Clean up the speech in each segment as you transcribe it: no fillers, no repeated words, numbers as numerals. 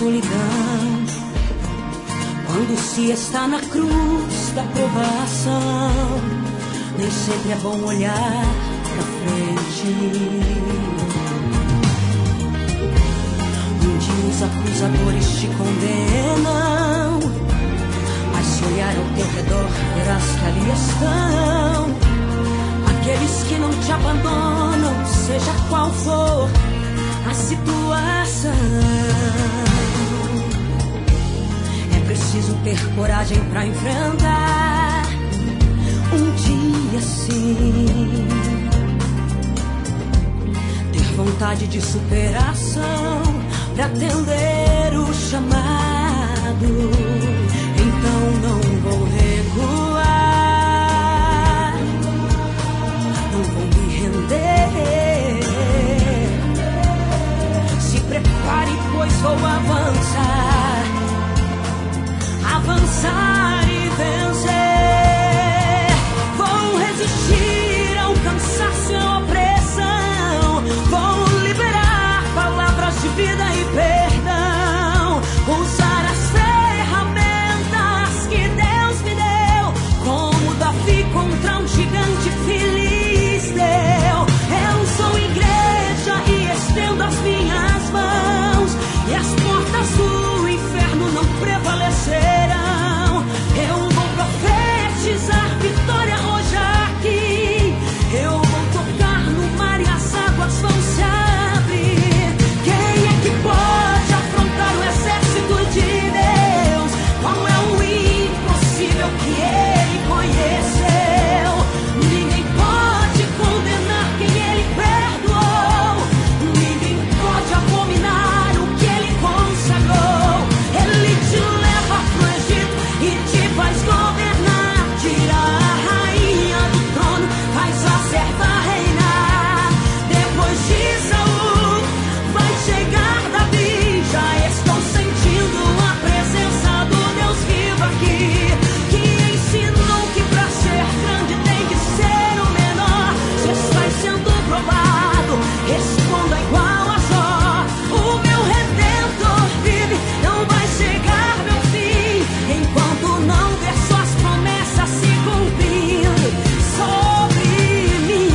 solidão, quando se está na cruz da provação, nem sempre é bom olhar pra frente. Onde os acusadores te condenam, mas se olhar ao teu redor verás que ali estão aqueles que não te abandonam, seja qual for a situação. É preciso ter coragem pra enfrentar um dia assim, ter vontade de superação pra atender o chamado. Então não vou recuar, não vou me render. Se prepare, pois vou avançar, avançar e vencer. Vou resistir ao cansaço e à opressão, vou liberar palavras de vida e perdão, usar as ferramentas que Deus me deu, como Davi contra um gigante filisteu. Eu sou igreja e estendo as minhas mãos, e as portas do inferno não prevalecerão. Eu vou profetizar vitória hoje aqui, eu vou tocar no mar e as águas vão se abrir. Quem é que pode afrontar o exército de Deus? Qual é o impossível que ele conheceu? Ninguém pode condenar quem ele perdoou, ninguém pode abominar o que ele consagrou. Ele te leva pro Egito e te faz governar, tira a rainha do trono, faz a serva reinar. Depois de Saul vai chegar Davi, já estou sentindo a presença do Deus vivo aqui, que ensinou que pra ser grande tem que ser o menor. Se estás sendo provado, responda igual a Jó: o meu Redentor vive, não vai chegar meu fim, enquanto não ver suas promessas se cumprindo sobre mim.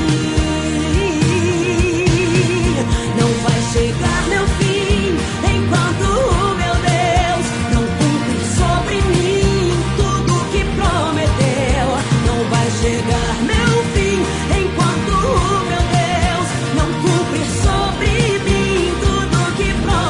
Não vai chegar meu fim, enquanto o meu Deus não cumprir sobre mim tudo que prometeu. Não vai chegar meu fim, enquanto o meu Deus não cumprir sobre mim tudo que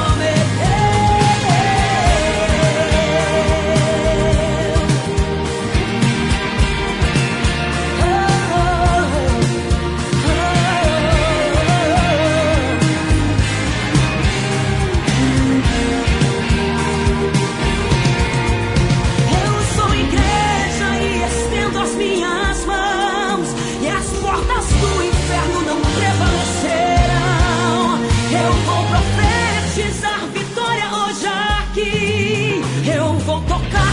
eu sou igreja e estendo as minhas mãos, e as portas do inferno não prevalecerão. Eu vou profetizar vitória hoje aqui, eu vou tocar